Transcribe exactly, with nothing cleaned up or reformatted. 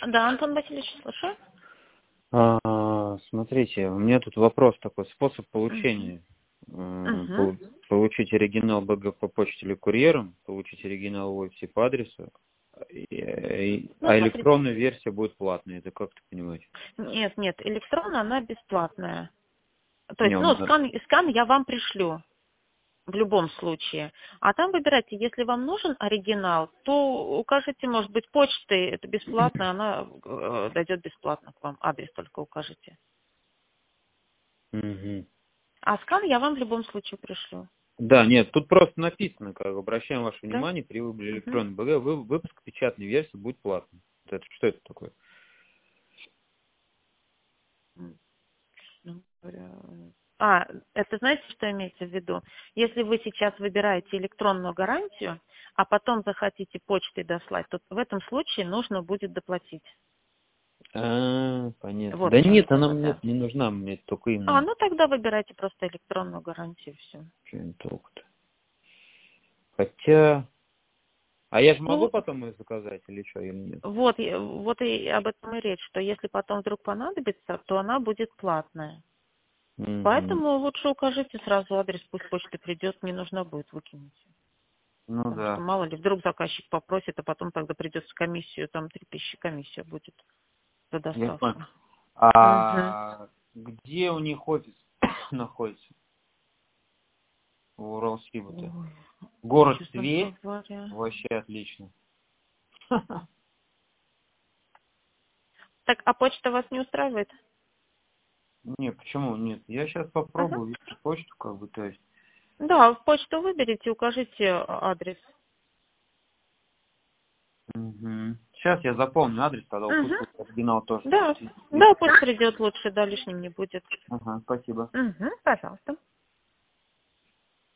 Да, Антон Васильевич, слушаю. А, смотрите, у меня тут вопрос такой. Способ Угу. получения. М, Угу. пол- Получить оригинал бэ гэ по почте или курьером, получить оригинал в офисе по адресу, и- и- Ну, а смотрите. электронная версия будет платной. Это как ты понимаешь? Нет, нет, электронная, она бесплатная. То Не, есть, у ну, меня- скан, скан я вам пришлю в любом случае. А там выбирайте, если вам нужен оригинал, то укажите, может быть, почты, это бесплатно, она э, дойдет бесплатно к вам. Адрес только укажите. Мгм. А скан я вам в любом случае пришлю. Да, нет, тут просто написано, как обращаем ваше Да? внимание, при выборе Угу. электронной бэ гэ вы- выпуск печатной версии будет платным. Вот это, что это такое? Ну, говоря, А, это знаете, что имеется в виду? Если вы сейчас выбираете электронную гарантию, а потом захотите почтой дослать, то в этом случае нужно будет доплатить. А, понятно. Вот Да в чем нет, она дело, мне да. не нужна, мне только А, именно ну тогда выбирайте просто электронную гарантию, все. что-нибудь толку-то. Хотя... А я же могу Ну, потом ее заказать или что, или нет? вот, и- вот и об этом и речь, что если потом вдруг понадобится, то она будет платная. Мгм. Поэтому лучше укажите сразу адрес, пусть почта придет, не нужно будет, выкинуть. Ну Потому что да. мало ли, вдруг заказчик попросит, а потом тогда придется комиссию, там три тысячи комиссия будет за Я понял. доставку. Угу. А где у них офис находится? У Уралсиба-то? Ой, Город честно Тверь? говоря. Вообще отлично. Так, а почта вас не устраивает? Не, почему нет? Я сейчас Ага. попробую ввести почту, как бы, то есть. Да, в почту выберите, укажите адрес. Сейчас я запомню адрес, тогда Угу. пусть будет оригинал тоже. Да, да, пусть придет лучше, да, лишним не будет. Ага, спасибо. Угу, пожалуйста.